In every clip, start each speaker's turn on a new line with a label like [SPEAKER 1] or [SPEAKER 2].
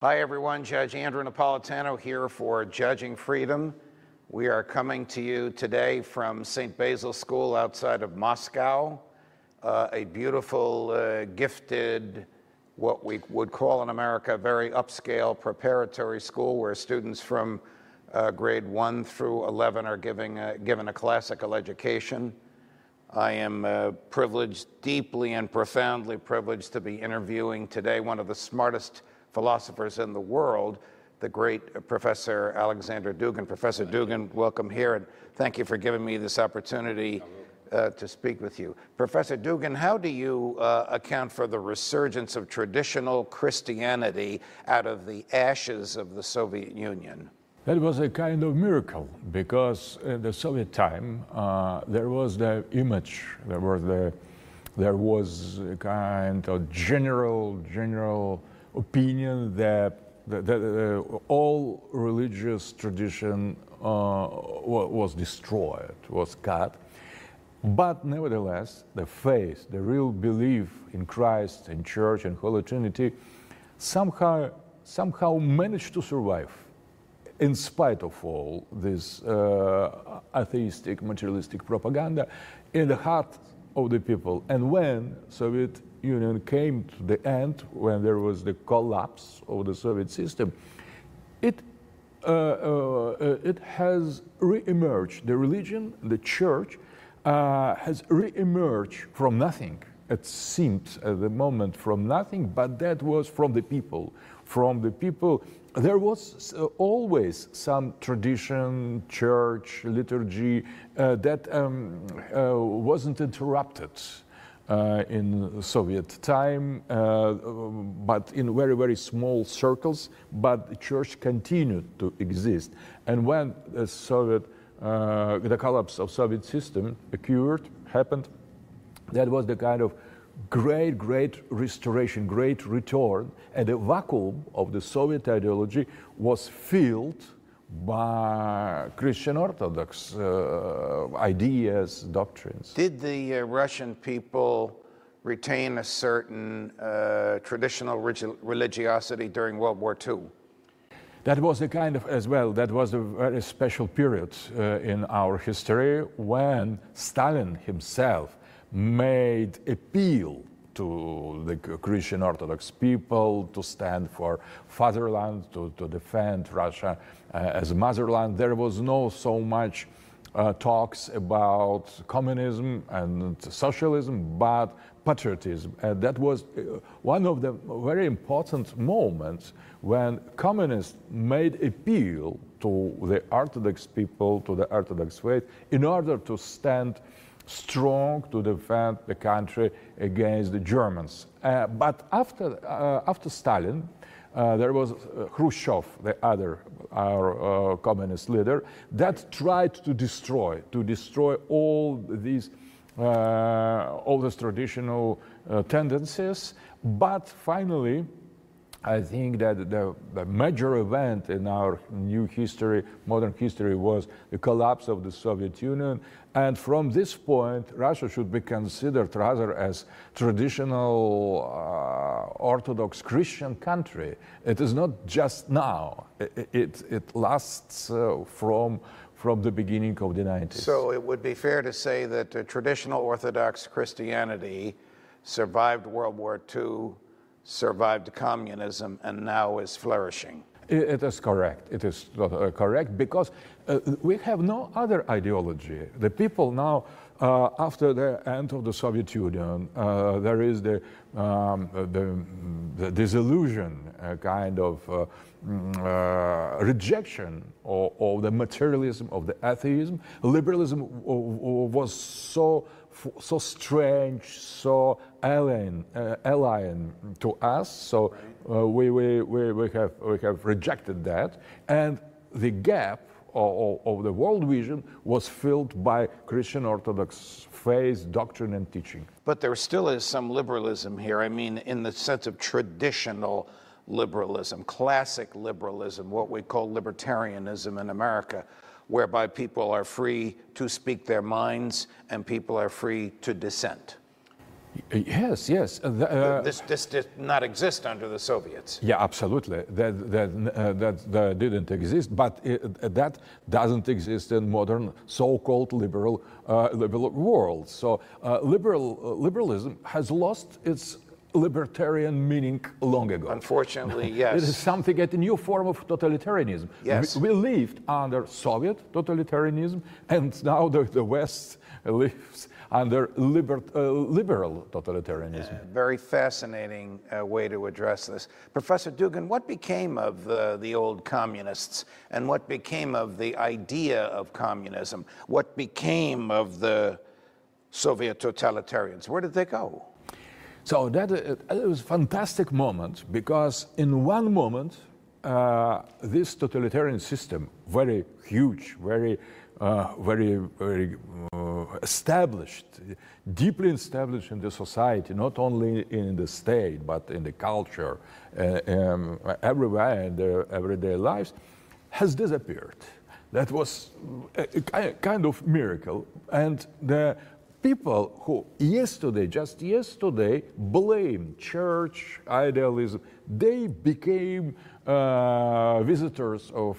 [SPEAKER 1] Hi everyone, Judge Andrew Napolitano here for Judging Freedom. We are coming to you today from St. Basil School outside of Moscow, a beautiful, gifted, what we would call in America, very upscale preparatory school where students from grade 1 through 11 are given a classical education. I am privileged, deeply and profoundly privileged, to be interviewing today one of the smartest philosophers in the world, the great Professor Alexander Dugin. Professor Dugin, welcome here, and thank you for giving me this opportunity to speak with you. Professor Dugin, how do you account for the resurgence of traditional Christianity out of the ashes of the Soviet Union?
[SPEAKER 2] That was a kind of miracle, because in the Soviet time there was the image, there was a kind of general opinion that all religious tradition was destroyed, was cut. But nevertheless, the faith, the real belief in Christ, in Church, and Holy Trinity somehow managed to survive in spite of all this atheistic, materialistic propaganda in the heart of the people. And when Soviet Union came to the end, when there was the collapse of the Soviet system, it has re-emerged. The religion, the Church, has re-emerged from nothing. It seemed at the moment from nothing, but that was from the people. From the people, there was always some tradition, church, liturgy that wasn't interrupted in Soviet time, but in very, very small circles, but the church continued to exist. And when the collapse of Soviet system happened, that was the kind of great restoration, great return, and the vacuum of the Soviet ideology was filled by Christian Orthodox ideas, doctrines.
[SPEAKER 1] Did the Russian people retain a certain traditional religiosity during World War II?
[SPEAKER 2] That was a kind of, as well, that was a very special period in our history when Stalin himself made appeal to the Christian Orthodox people to stand for fatherland, to defend Russia as a motherland. There was no so much talks about communism and socialism, but patriotism. And that was one of the very important moments when communists made appeal to the Orthodox people, to the Orthodox faith, in order to stand strong to defend the country against the Germans. But after Stalin, there was Khrushchev, our communist leader, that tried to destroy all these traditional tendencies. But finally, I think that the major event in our new history, modern history, was the collapse of the Soviet Union. And from this point, Russia should be considered rather as traditional Orthodox Christian country. It is not just now. It lasts from the beginning of the 90s.
[SPEAKER 1] So it would be fair to say that traditional Orthodox Christianity survived World War II, survived communism, and now is flourishing.
[SPEAKER 2] It is correct. It is correct, because we have no other ideology. The people now, after the end of the Soviet Union, there is the disillusion, kind of rejection of the materialism, of the atheism. Liberalism was so strange, so alien to us. So we have rejected that, and the gap of the world vision was filled by Christian Orthodox faith, doctrine, and teaching.
[SPEAKER 1] But there still is some liberalism here. I mean, in the sense of traditional liberalism, classic liberalism, what we call libertarianism in America, whereby people are free to speak their minds and people are free to dissent.
[SPEAKER 2] Yes, yes.
[SPEAKER 1] This did not exist under the Soviets.
[SPEAKER 2] Yeah, absolutely. That didn't exist, but that doesn't exist in modern so-called liberal world. So liberalism has lost its libertarian meaning long ago.
[SPEAKER 1] Unfortunately, yes.
[SPEAKER 2] It is something at a new form of totalitarianism.
[SPEAKER 1] Yes.
[SPEAKER 2] We lived under Soviet totalitarianism, and now the West lives under liberal totalitarianism.
[SPEAKER 1] Very fascinating way to address this. Professor Dugin, what became of the old communists, and what became of the idea of communism? What became of the Soviet totalitarians? Where did they go?
[SPEAKER 2] So that it was a fantastic moment, because in one moment, this totalitarian system, very huge, very established, deeply established in the society, not only in the state, but in the culture, everywhere in their everyday lives, has disappeared. That was a kind of miracle. And the people who just yesterday, blamed church idealism, they became visitors of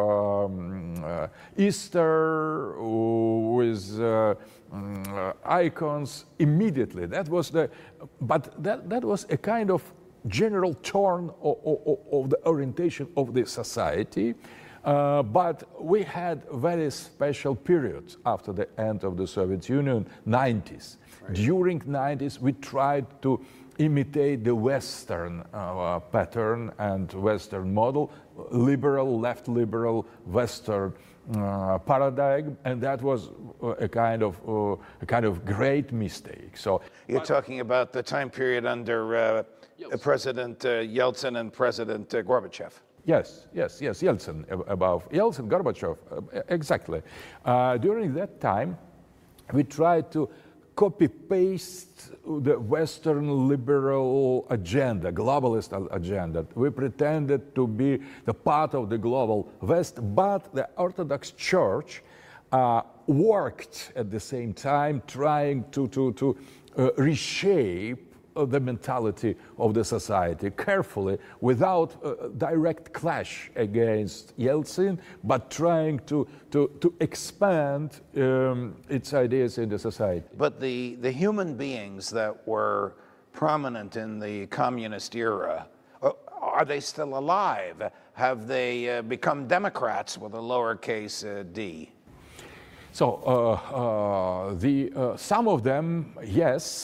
[SPEAKER 2] Easter with icons immediately. That was that was a kind of general turn of the orientation of the society. But we had very special periods after the end of the Soviet Union, 90s. Right. During 90s, we tried to imitate the Western pattern and Western model, liberal, left liberal, Western paradigm, and that was a kind of great mistake. So
[SPEAKER 1] you're talking about the time period under President Yeltsin and President Gorbachev.
[SPEAKER 2] Yes, Yeltsin, Gorbachev, exactly. During that time, we tried to copy-paste the Western liberal agenda, globalist agenda. We pretended to be the part of the global West, but the Orthodox Church worked at the same time trying to reshape the mentality of the society carefully, without direct clash against Yeltsin, but trying to expand its ideas in the society.
[SPEAKER 1] But the human beings that were prominent in the communist era, are they still alive? Have they become Democrats with a lowercase d?
[SPEAKER 2] So some of them, yes,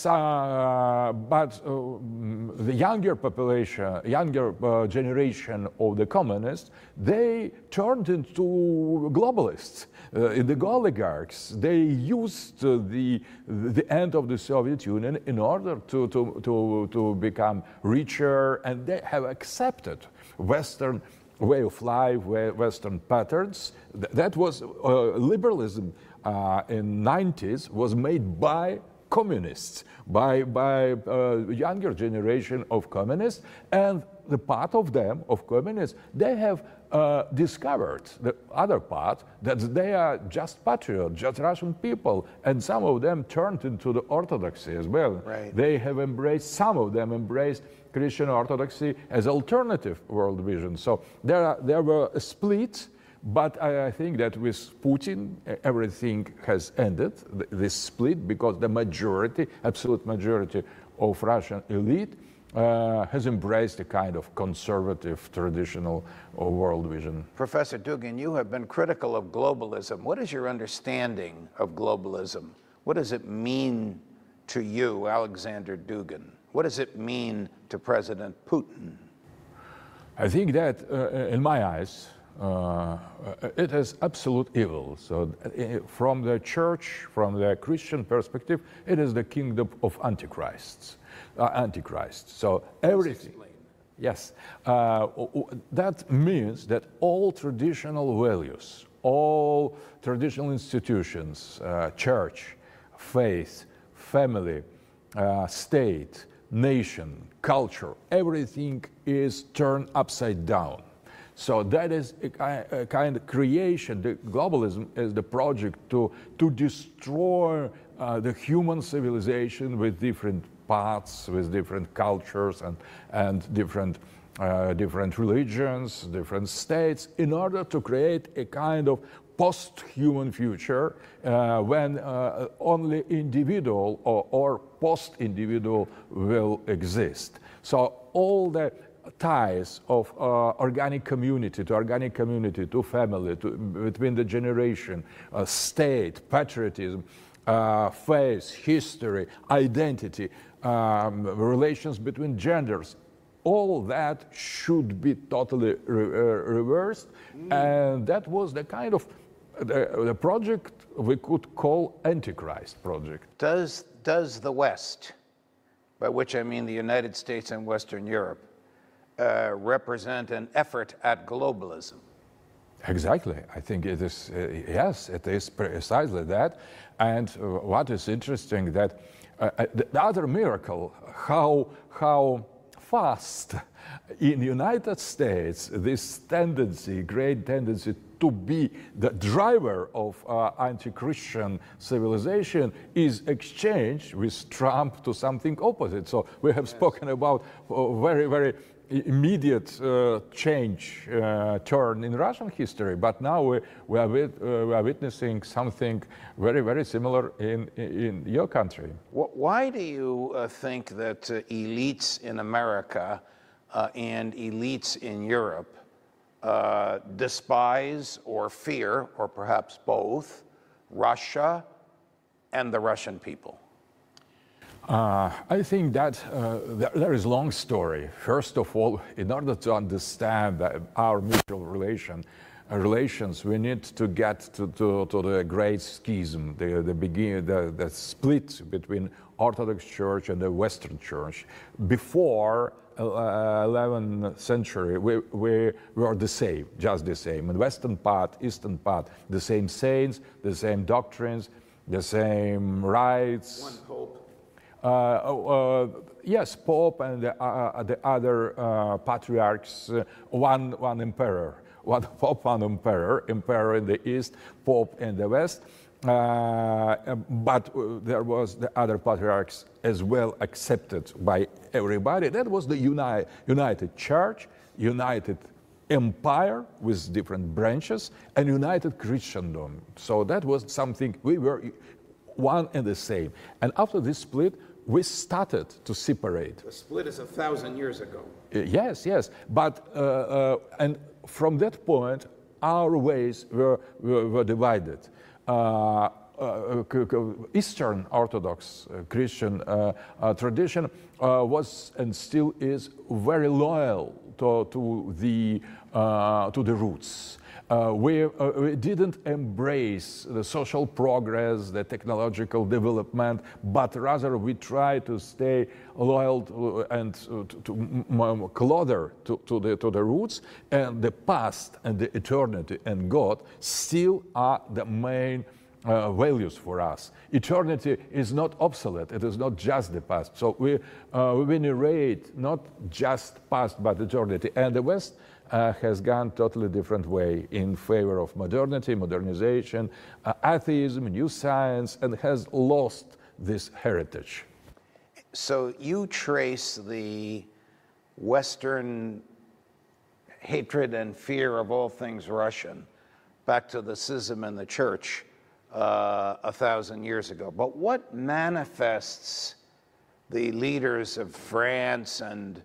[SPEAKER 2] but the younger population, younger generation of the communists, they turned into globalists. The oligarchs, they used the end of the Soviet Union in order to become richer, and they have accepted Western way of life, Western patterns. That was liberalism in 90s was made by communists, by younger generation of communists, and the part of them, of communists, they have discovered the other part, that they are just patriots, just Russian people, and some of them turned into the Orthodoxy as well.
[SPEAKER 1] Right.
[SPEAKER 2] They have embraced, some of them embraced Christian Orthodoxy as alternative world vision. So there were a split, but I think that with Putin, everything has ended, this split, because the majority, absolute majority of Russian elite has embraced a kind of conservative, traditional world vision.
[SPEAKER 1] Professor Dugin, you have been critical of globalism. What is your understanding of globalism? What does it mean to you, Alexander Dugin? What does it mean to President Putin?
[SPEAKER 2] I think that, in my eyes, it is absolute evil. So from the church, from the Christian perspective, it is the kingdom of Antichrist. So everything. Yes. That means that all traditional values, all traditional institutions, church, faith, family, state, nation, culture, everything is turned upside down. So that is a kind of creation. The globalism is the project to destroy the human civilization with different paths with different cultures and different religions, different states, in order to create a kind of post-human future when only individual or post-individual will exist. So all the ties of organic community to family, between the generation, state, patriotism, faith, history, identity, relations between genders, all that should be totally reversed. And that was the kind of the project we could call Antichrist project.
[SPEAKER 1] Does the West, by which I mean the United States and Western Europe, represent an effort at globalism?
[SPEAKER 2] Exactly. I think it is, yes, it is precisely that. And what is interesting that the other miracle, how fast in the United States this tendency, great tendency to be the driver of anti-Christian civilization is exchanged with Trump to something opposite. So we have spoken about very, very immediate change, turn in Russian history, but now we are witnessing something very, very similar in your country.
[SPEAKER 1] Why do you think that elites in America and elites in Europe despise or fear, or perhaps both, Russia and the Russian people?
[SPEAKER 2] I think that there is a long story. First of all, in order to understand our mutual relations, we need to get to the great schism, the split between Orthodox Church and the Western Church. Before 11th century, we were the same, just the same. In Western part, Eastern part, the same saints, the same doctrines, the same rites.
[SPEAKER 1] One pope.
[SPEAKER 2] Yes, Pope and the other patriarchs, one emperor, one Pope, one emperor in the East, Pope in the West. But there was the other patriarchs as well accepted by everybody. That was the united church, united empire with different branches, and united Christendom. So that was something, we were one and the same. And after this split, we started to separate.
[SPEAKER 1] The split is 1,000 years ago.
[SPEAKER 2] Yes, but and from that point, our ways were divided. Eastern Orthodox Christian tradition was and still is very loyal to the roots. We didn't embrace the social progress, the technological development, but rather we try to stay loyal closer to the roots, and the past and the eternity and God still are the main values for us. Eternity is not obsolete. It is not just the past. So we venerate not just past but eternity. And the West has gone totally different way in favor of modernity, modernization, atheism, new science, and has lost this heritage.
[SPEAKER 1] So you trace the Western hatred and fear of all things Russian back to the schism in the church 1,000 years ago. But what manifests the leaders of France and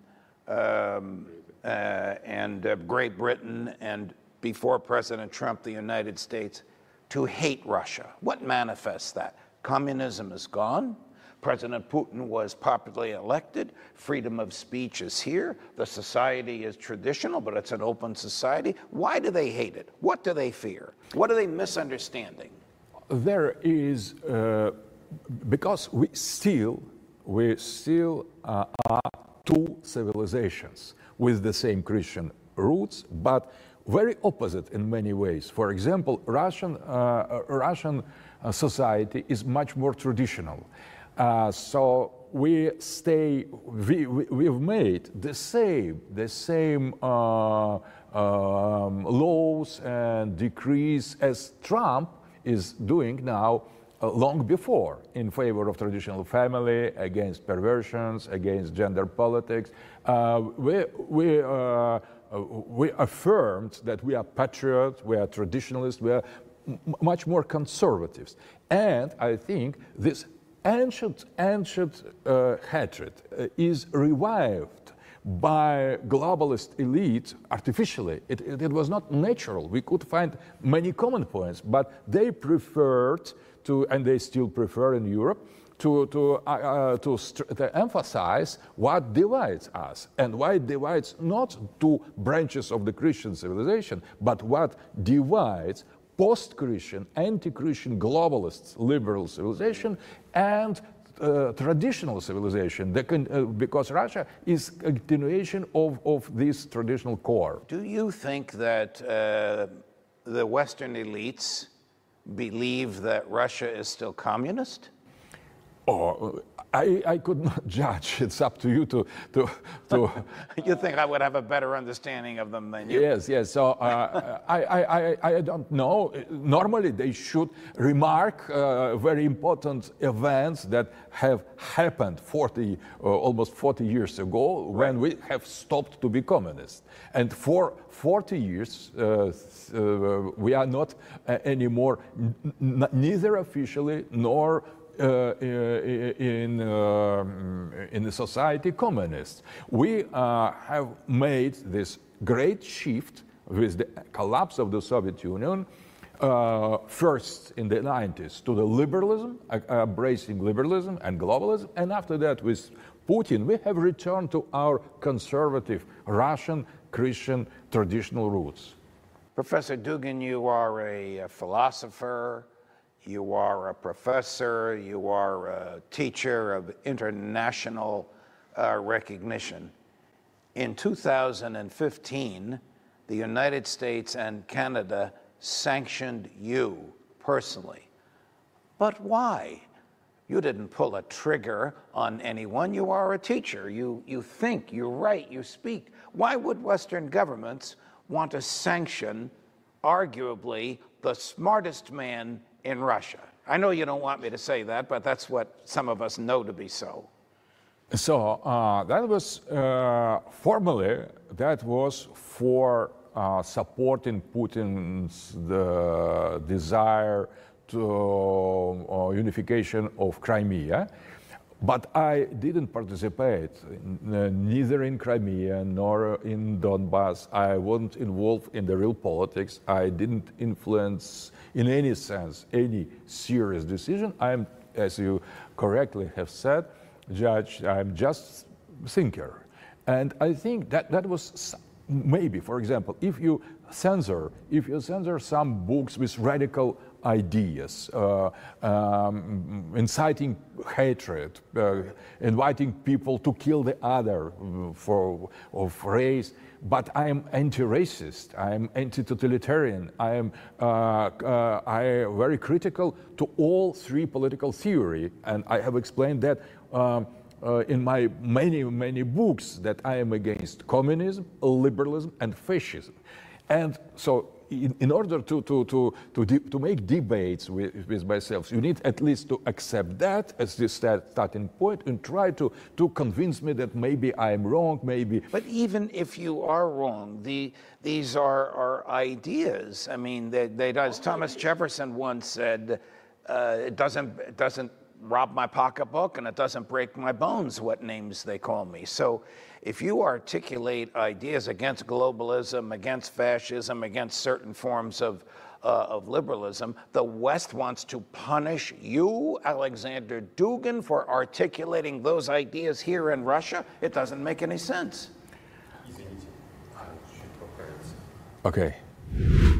[SPEAKER 1] Great Britain, and before President Trump, the United States, to hate Russia? What manifests that? Communism is gone. President Putin was popularly elected. Freedom of speech is here. The society is traditional, but it's an open society. Why do they hate it? What do they fear? What are they misunderstanding?
[SPEAKER 2] There is, because we still are two civilizations with the same Christian roots, but very opposite in many ways. For example, Russian society is much more traditional. So we've made the same laws and decrees as Trump is doing now long before in favor of traditional family, against perversions, against gender politics. We affirmed that we are patriots, we are traditionalists, we are much more conservatives. And I think this ancient hatred is revived by globalist elite artificially. It was not natural. We could find many common points, but they preferred to, and they still prefer in Europe, to emphasize what divides us, and why it divides not two branches of the Christian civilization, but what divides post-Christian, anti-Christian, globalists, liberal civilization, and traditional civilization, because Russia is a continuation of this traditional core.
[SPEAKER 1] Do you think that the Western elites believe that Russia is still communist?
[SPEAKER 2] Oh, I could not judge. It's up to you to
[SPEAKER 1] You think I would have a better understanding of them than you?
[SPEAKER 2] Yes, yes. So I don't know. Normally they should remark very important events that have happened almost 40 years ago, when we have stopped to be communist. And for 40 years we are not anymore, neither officially nor in the society communists. We have made this great shift with the collapse of the Soviet Union, first in the 90s to the liberalism, embracing liberalism and globalism, and after that with Putin we have returned to our conservative Russian Christian traditional roots.
[SPEAKER 1] Professor Dugin, you are a philosopher, you are a professor, you are a teacher of international recognition. In 2015, the United States and Canada sanctioned you personally. But why? You didn't pull a trigger on anyone. You are a teacher. You think, you write, you speak. Why would Western governments want to sanction, arguably, the smartest man in Russia? I know you don't want me to say that, but that's what some of us know to be so.
[SPEAKER 2] So that was formally, that was for supporting Putin's desire to unification of Crimea. But I didn't participate neither in Crimea nor in Donbass. I wasn't involved in the real politics. I didn't influence in any sense any serious decision. I'm, as you correctly have said, Judge, I'm just thinker. And I think that was maybe, for example, if you censor some books with radical ideas, inciting hatred, inviting people to kill the other of race. But I am anti-racist. I am anti-totalitarian. I am very critical to all three political theory, and I have explained that in my many books that I am against communism, liberalism, and fascism. And so, in order to make debates with myself, you need at least to accept that as the starting point and try to convince me that maybe I'm wrong, maybe.
[SPEAKER 1] But even if you are wrong, these are ideas. I mean, as Thomas Jefferson once said, it doesn't rob my pocketbook and it doesn't break my bones what names they call me. So if you articulate ideas against globalism, against fascism, against certain forms of liberalism, the West wants to punish you, Alexander Dugin, for articulating those ideas here in Russia? It doesn't make any sense.
[SPEAKER 2] Okay.